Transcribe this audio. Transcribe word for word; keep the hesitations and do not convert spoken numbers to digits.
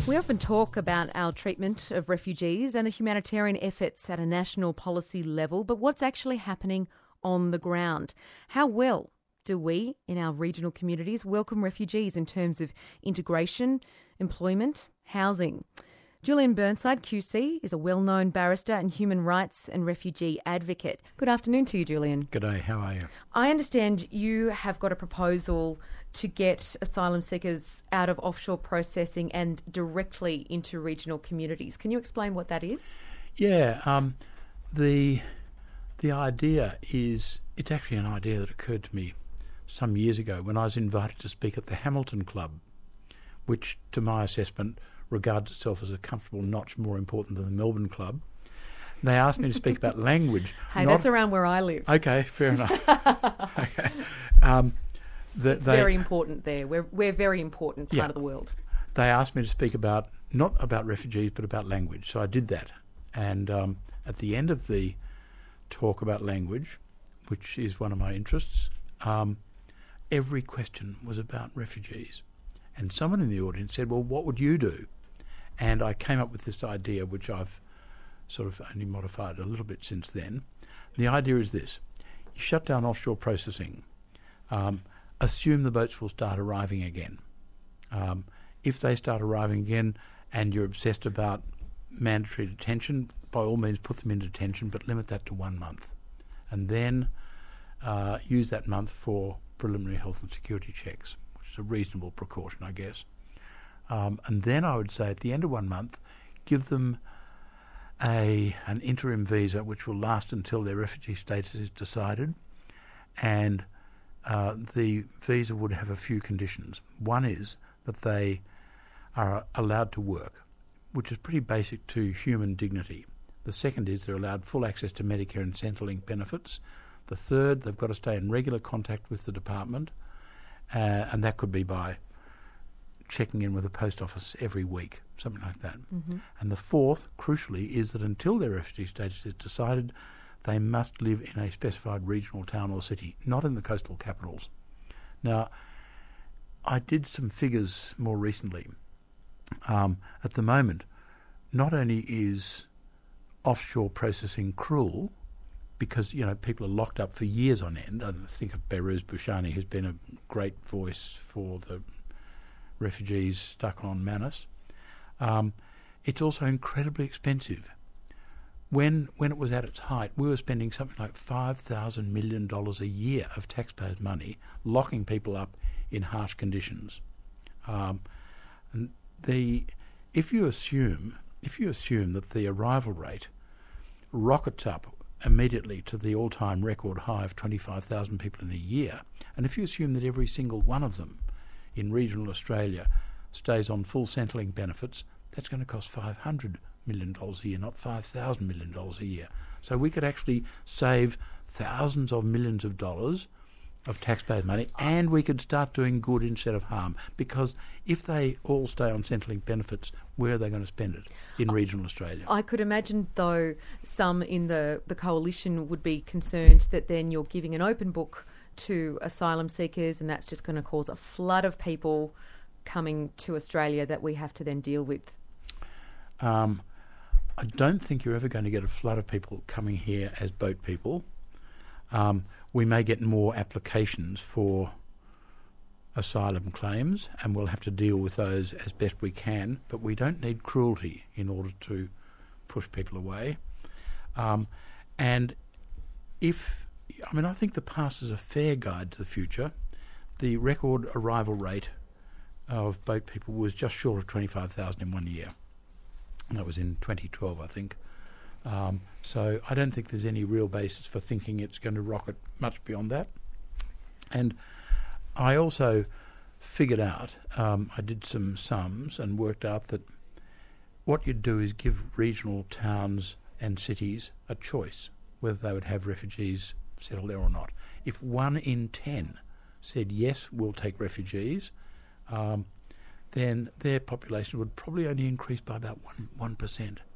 We often talk about our treatment of refugees and the humanitarian efforts at a national policy level, but what's actually happening on the ground? How well do we, in our regional communities, welcome refugees in terms of integration, employment, housing? Julian Burnside, Q C, is a well-known barrister and human rights and refugee advocate. Good afternoon to you, Julian. Good day, how are you? I understand you have got a proposal to get asylum seekers out of offshore processing and directly into regional communities. Can you explain what that is? Yeah, um, the the idea is, it's actually an idea that occurred to me some years ago when I was invited to speak at the Hamilton Club, which, to my assessment, regards itself as a comfortable notch more important than the Melbourne Club. They asked me to speak about language. Hey, not, that's around where I live. Okay, fair enough. okay. Um, the, it's they, very important there. We're we're very important part yeah, of the world. They asked me to speak about, not about refugees, but about language. So I did that. And um, at the end of the talk about language, which is one of my interests, um, every question was about refugees. And someone in the audience said, well, what would you do? And I came up with this idea, which I've sort of only modified a little bit since then. The idea is this. You shut down offshore processing. Um, assume the boats will start arriving again. Um, if they start arriving again and you're obsessed about mandatory detention, by all means put them in detention, but limit that to one month. And then uh, use that month for preliminary health and security checks, which is a reasonable precaution, I guess. Um, and then I would say at the end of one month, give them a an interim visa which will last until their refugee status is decided. And uh, the visa would have a few conditions. One is that they are allowed to work, which is pretty basic to human dignity. The second is they're allowed full access to Medicare and Centrelink benefits. The third, they've got to stay in regular contact with the department, uh, and that could be by checking in with the post office every week, something like that. Mm-hmm. And the fourth, crucially, is that until their refugee status is decided, they must live in a specified regional town or city, not in the coastal capitals. Now, I did some figures more recently. Um, at the moment, not only is offshore processing cruel, because, you know, people are locked up for years on end. I think of Behrouz Boochani, who's been a great voice for the refugees stuck on Manus. Um, it's also incredibly expensive. When when it was at its height, we were spending something like five thousand million dollars a year of taxpayers' money locking people up in harsh conditions. Um, and the if you assume if you assume that the arrival rate rockets up immediately to the all-time record high of twenty-five thousand people in a year, and if you assume that every single one of them in regional Australia stays on full Centrelink benefits, that's going to cost five hundred million dollars a year, not five thousand million dollars a year. So we could actually save thousands of millions of dollars of taxpayers' money, and we could start doing good instead of harm, because if they all stay on Centrelink benefits, where are they going to spend it in regional Australia? I could imagine, though, some in the, the coalition would be concerned that then you're giving an open book to asylum seekers, and that's just going to cause a flood of people coming to Australia that we have to then deal with. Um, I don't think you're ever going to get a flood of people coming here as boat people. Um, we may get more applications for asylum claims, and we'll have to deal with those as best we can, but we don't need cruelty in order to push people away. Um, and if, I mean, I think the past is a fair guide to the future. The record arrival rate of boat people was just short of twenty-five thousand in one year. That was in twenty twelve, I think. Um, so I don't think there's any real basis for thinking it's going to rocket much beyond that. And I also figured out, um, I did some sums and worked out that what you'd do is give regional towns and cities a choice whether they would have refugees settled there or not. If one in ten said, yes, we'll take refugees, um, then their population would probably only increase by about one, one percent.